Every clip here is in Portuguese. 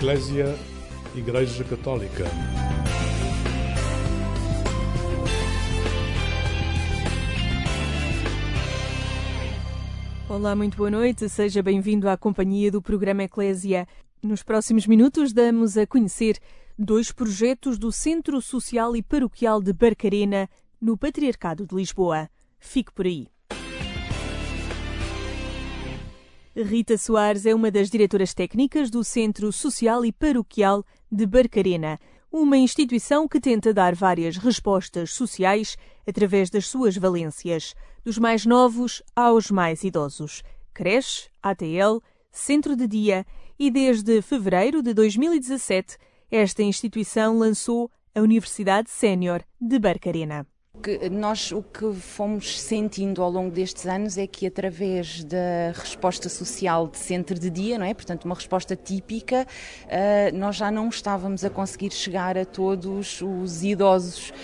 Eclésia, Igreja Católica. Olá, muito boa noite. Seja bem-vindo à companhia do programa Eclésia. Nos próximos minutos damos a conhecer 2 projetos do Centro Social e Paroquial de Barcarena, no Patriarcado de Lisboa. Fique por aí. Rita Soares é uma das diretoras técnicas do Centro Social e Paroquial de Barcarena, uma instituição que tenta dar várias respostas sociais através das suas valências, dos mais novos aos mais idosos. Creche, ATL, centro de dia e desde fevereiro de 2017 esta instituição lançou a Universidade Sénior de Barcarena. O que fomos sentindo ao longo destes anos é que através da resposta social de centro de dia, não é? Portanto, uma resposta típica, nós já não estávamos a conseguir chegar a todos os idosos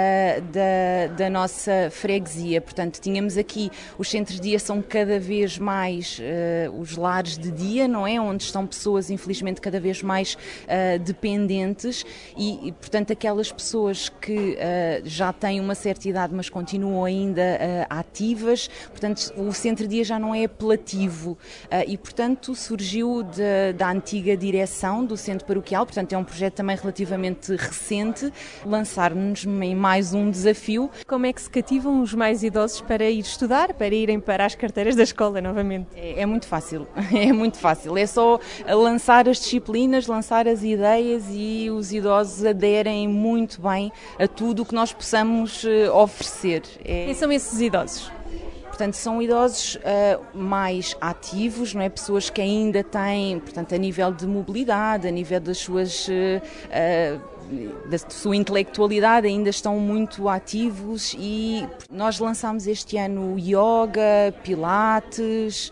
da nossa freguesia. Portanto, tínhamos aqui, os centros de dia são cada vez mais os lares de dia, não é? Onde estão pessoas, infelizmente, cada vez mais dependentes e, portanto, aquelas pessoas que já têm uma certa idade, mas continuam ainda ativas, portanto o centro-dia já não é apelativo e, portanto, surgiu da antiga direção do centro paroquial, portanto é um projeto também relativamente recente, lançar-nos em mais um desafio. Como é que se cativam os mais idosos para ir estudar, para irem para as carteiras da escola novamente? É muito fácil, é muito fácil, é só lançar as disciplinas, lançar as ideias e os idosos aderem muito bem a tudo o que nós possamos oferecer. Quem são esses idosos? Portanto, são idosos mais ativos, não é? Pessoas que ainda têm, portanto, a nível de mobilidade, a nível das suas da sua intelectualidade, ainda estão muito ativos e nós lançámos este ano yoga, pilates,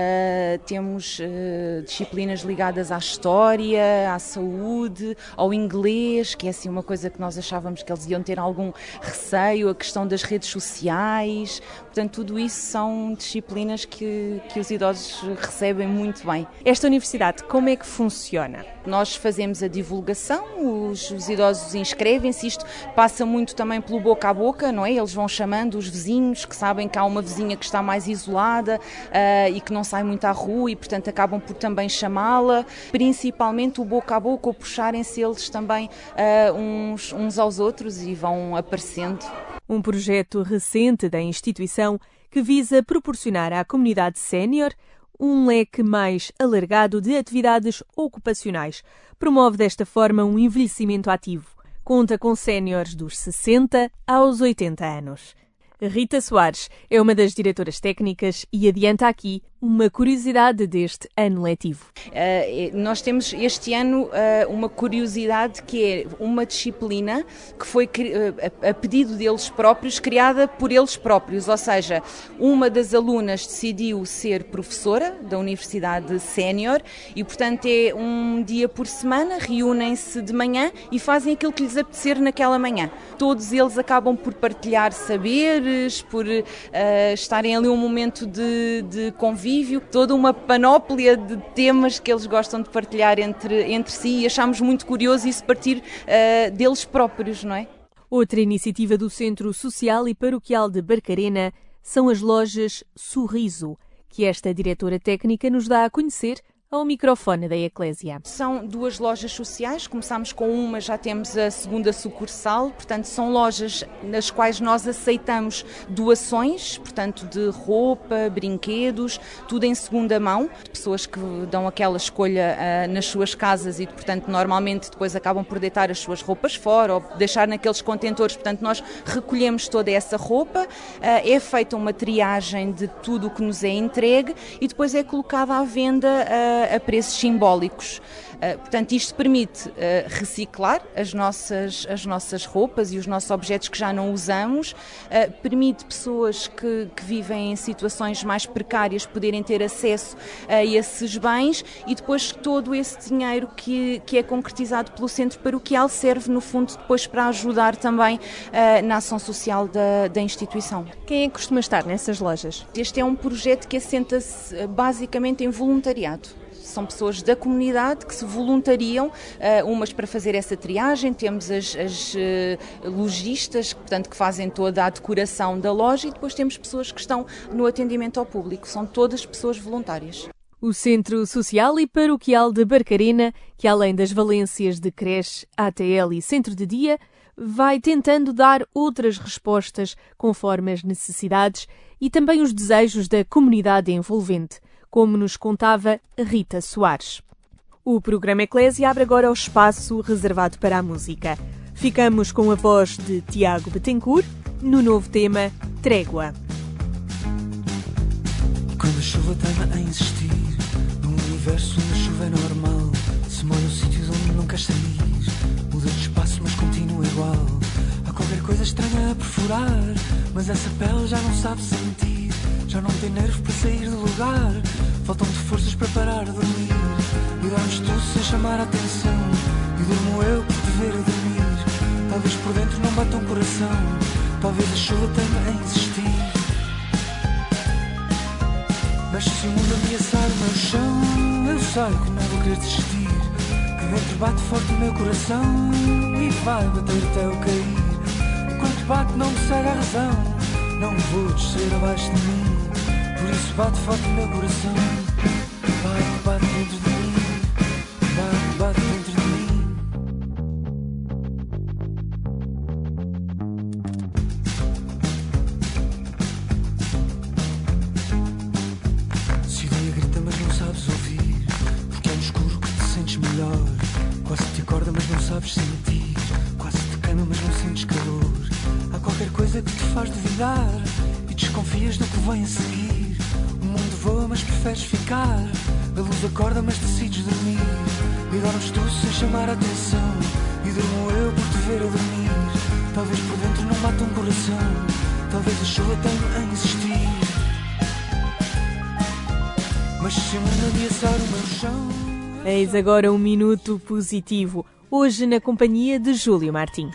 temos disciplinas ligadas à história, à saúde, ao inglês, que é assim uma coisa que nós achávamos que eles iam ter algum receio, a questão das redes sociais, portanto tudo isso são disciplinas que os idosos recebem muito bem. Esta universidade, como é que funciona? Nós fazemos a divulgação, os idosos inscrevem-se, isto passa muito também pelo boca a boca, não é? Eles vão chamando os vizinhos que sabem que há uma vizinha que está mais isolada e que não sai muito à rua e, portanto, acabam por também chamá-la. Principalmente o boca a boca, ou puxarem-se eles também uns aos outros e vão aparecendo. Um projeto recente da instituição que visa proporcionar à comunidade sénior um leque mais alargado de atividades ocupacionais. Promove desta forma um envelhecimento ativo. Conta com séniores dos 60 aos 80 anos. Rita Soares é uma das diretoras técnicas e adianta aqui uma curiosidade deste ano letivo. Nós temos este ano uma curiosidade que é uma disciplina que foi a pedido deles próprios, criada por eles próprios, ou seja, uma das alunas decidiu ser professora da Universidade Sénior e, portanto, é um dia por semana, reúnem-se de manhã e fazem aquilo que lhes apetecer naquela manhã. Todos eles acabam por partilhar saberes, por estarem ali um momento de convívio, toda uma panóplia de temas que eles gostam de partilhar entre si e achamos muito curioso isso partir deles próprios, não é? Outra iniciativa do Centro Social e Paroquial de Barcarena são as lojas Sorriso, que esta diretora técnica nos dá a conhecer ao microfone da Eclésia. São 2 lojas sociais, começámos com uma, já temos a segunda sucursal, portanto são lojas nas quais nós aceitamos doações, portanto de roupa, brinquedos, tudo em segunda mão, de pessoas que dão aquela escolha nas suas casas e, portanto, normalmente depois acabam por deitar as suas roupas fora ou deixar naqueles contentores, portanto nós recolhemos toda essa roupa, é feita uma triagem de tudo o que nos é entregue e depois é colocada à venda a preços simbólicos. Portanto, isto permite reciclar as nossas roupas e os nossos objetos que já não usamos, permite pessoas que vivem em situações mais precárias poderem ter acesso a esses bens e depois todo esse dinheiro que é concretizado pelo centro paroquial serve, no fundo, depois para ajudar também na ação social da instituição. Quem é que costuma estar nessas lojas? Este é um projeto que assenta-se basicamente em voluntariado. são pessoas da comunidade que se voluntariam, umas para fazer essa triagem, temos as lojistas, portanto, que fazem toda a decoração da loja, e depois temos pessoas que estão no atendimento ao público, são todas pessoas voluntárias. O Centro Social e Paroquial de Barcarena, que além das valências de creche, ATL e centro de dia, vai tentando dar outras respostas conforme as necessidades e também os desejos da comunidade envolvente, como nos contava Rita Soares. O programa Eclésia abre agora o espaço reservado para a música. Ficamos com a voz de Tiago Betancourt no novo tema Trégua. Quando a chuva teima em insistir, num universo onde a chuva é normal, se molha os sítios onde não queres sair, muda de espaço mas continua igual. Há qualquer coisa estranha a perfurar, mas essa pele já não sabe sentir, já não tem nervos para sair do lugar. Faltam-te forças para parar de dormir, e dormes tu sem chamar a atenção, e durmo eu por te ver a dormir. Talvez por dentro não bata um coração, talvez a chuva teima em insistir. Mas se o mundo ameaçar o meu chão, eu sei que não vou querer desistir, que dentro bate forte o meu coração e vai bater até eu cair. Enquanto bate não me segue a razão, não vou descer abaixo de mim, por isso bate forte o meu coração. Bate, bate dentro de mim, bate, bate dentro de mim. Se a ideia grita mas não sabes ouvir, porque é no escuro que te sentes melhor. Quase te acorda mas não sabes sentir, quase te queima mas não sentes calor. Há qualquer coisa que te faz duvidar e desconfias do que vem a seguir. O mundo voa mas preferes ficar, a luz acorda mas decides dormir, e dormes tu sem chamar a atenção, e durmo eu por te ver a dormir. Talvez por dentro não bata um coração, talvez a chuva tenha a insistir. Mas se o mundo ameaçar o meu chão... Eis agora um minuto positivo, hoje na companhia de Júlio Martim.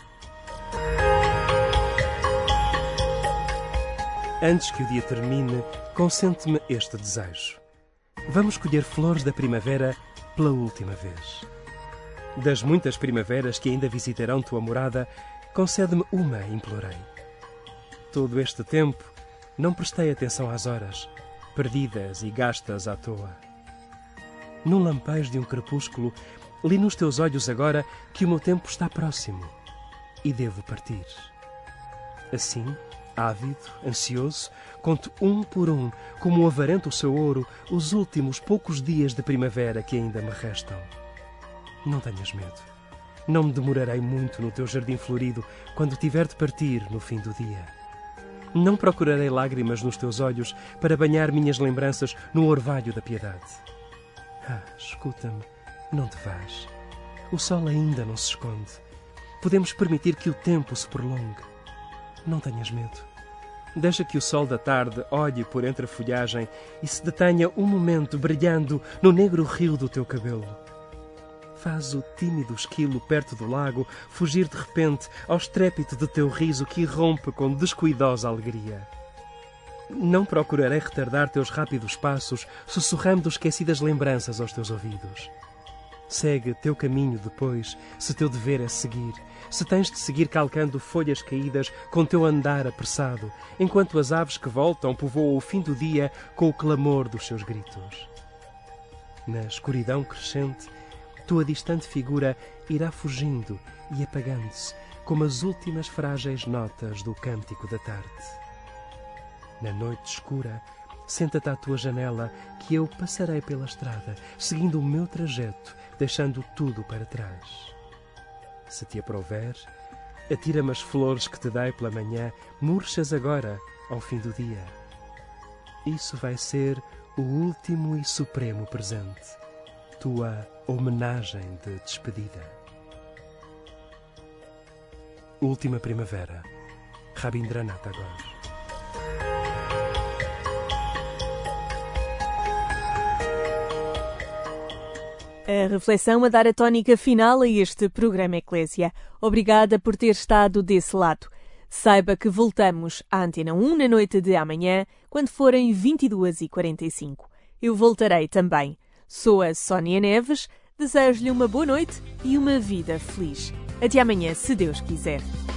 Antes que o dia termine, consente-me este desejo. Vamos colher flores da primavera pela última vez. Das muitas primaveras que ainda visitarão tua morada, concede-me uma, implorei. Todo este tempo não prestei atenção às horas, perdidas e gastas à toa. Num lampejo de um crepúsculo, li nos teus olhos agora que o meu tempo está próximo e devo partir. Assim, ávido, ansioso, conto um por um, como o avarento o seu ouro, os últimos poucos dias de primavera que ainda me restam. Não tenhas medo. Não me demorarei muito no teu jardim florido quando tiver de partir no fim do dia. Não procurarei lágrimas nos teus olhos para banhar minhas lembranças no orvalho da piedade. Ah, escuta-me, não te vás. O sol ainda não se esconde. Podemos permitir que o tempo se prolongue. Não tenhas medo. Deixa que o sol da tarde olhe por entre a folhagem e se detenha um momento brilhando no negro rio do teu cabelo. Faz o tímido esquilo perto do lago fugir de repente ao estrépito do teu riso que irrompe com descuidosa alegria. Não procurarei retardar teus rápidos passos, sussurrando esquecidas lembranças aos teus ouvidos. Segue teu caminho depois, se teu dever é seguir, se tens de seguir calcando folhas caídas com teu andar apressado, enquanto as aves que voltam povoam o fim do dia com o clamor dos seus gritos. Na escuridão crescente, tua distante figura irá fugindo e apagando-se, como as últimas frágeis notas do cântico da tarde. Na noite escura, senta-te à tua janela, que eu passarei pela estrada, seguindo o meu trajeto, deixando tudo para trás. Se te aprouver, atira-me as flores que te dei pela manhã, murchas agora, ao fim do dia. Isso vai ser o último e supremo presente, tua homenagem de despedida. Última primavera, Rabindranath Tagore. A reflexão a dar a tónica final a este programa Eclésia. Obrigada por ter estado desse lado. Saiba que voltamos à Antena 1 na noite de amanhã, quando forem 22h45. Eu voltarei também. Sou a Sónia Neves, desejo-lhe uma boa noite e uma vida feliz. Até amanhã, se Deus quiser.